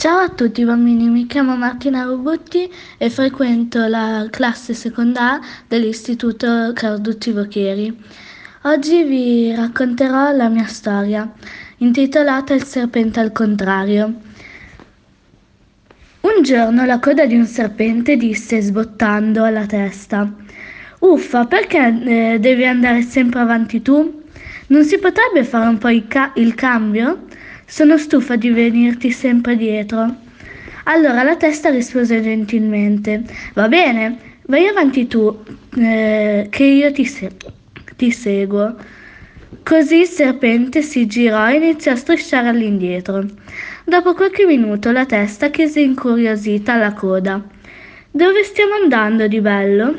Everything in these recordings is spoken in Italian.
Ciao a tutti bambini, mi chiamo Martina Rubutti e frequento la classe seconda A dell'Istituto Carducci Vocchieri. Oggi vi racconterò la mia storia, intitolata Il serpente al contrario. Un giorno la coda di un serpente disse sbottando alla testa: Uffa, perché devi andare sempre avanti tu? Non si potrebbe fare un po' il cambio? Sono stufa di venirti sempre dietro. Allora la testa rispose gentilmente: Va bene, vai avanti tu, che io ti seguo. Così il serpente si girò e iniziò a strisciare all'indietro. Dopo qualche minuto la testa chiese incuriosita alla coda: Dove stiamo andando di bello?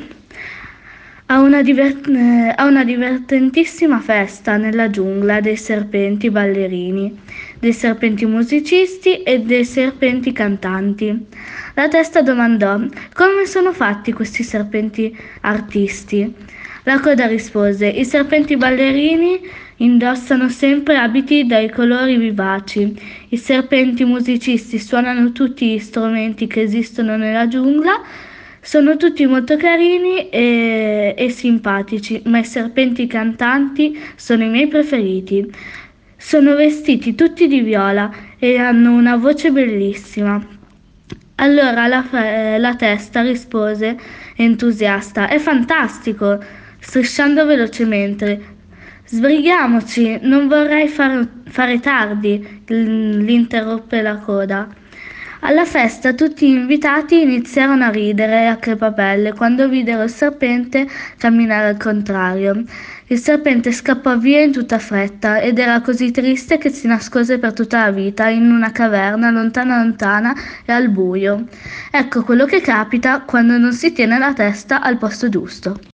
A una divertentissima festa nella giungla dei serpenti ballerini, dei serpenti musicisti e dei serpenti cantanti. La testa domandò: Come sono fatti questi serpenti artisti? La coda rispose: I serpenti ballerini indossano sempre abiti dai colori vivaci. I serpenti musicisti suonano tutti gli strumenti che esistono nella giungla. Sono tutti molto carini e simpatici, ma i serpenti cantanti sono i miei preferiti. Sono vestiti tutti di viola e hanno una voce bellissima. Allora la testa rispose entusiasta: È fantastico! Strisciando velocemente. Sbrighiamoci, non vorrei fare tardi, l'interruppe la coda. Alla festa tutti gli invitati iniziarono a ridere a crepapelle quando videro il serpente camminare al contrario. Il serpente scappò via in tutta fretta ed era così triste che si nascose per tutta la vita in una caverna lontana lontana e al buio. Ecco quello che capita quando non si tiene la testa al posto giusto.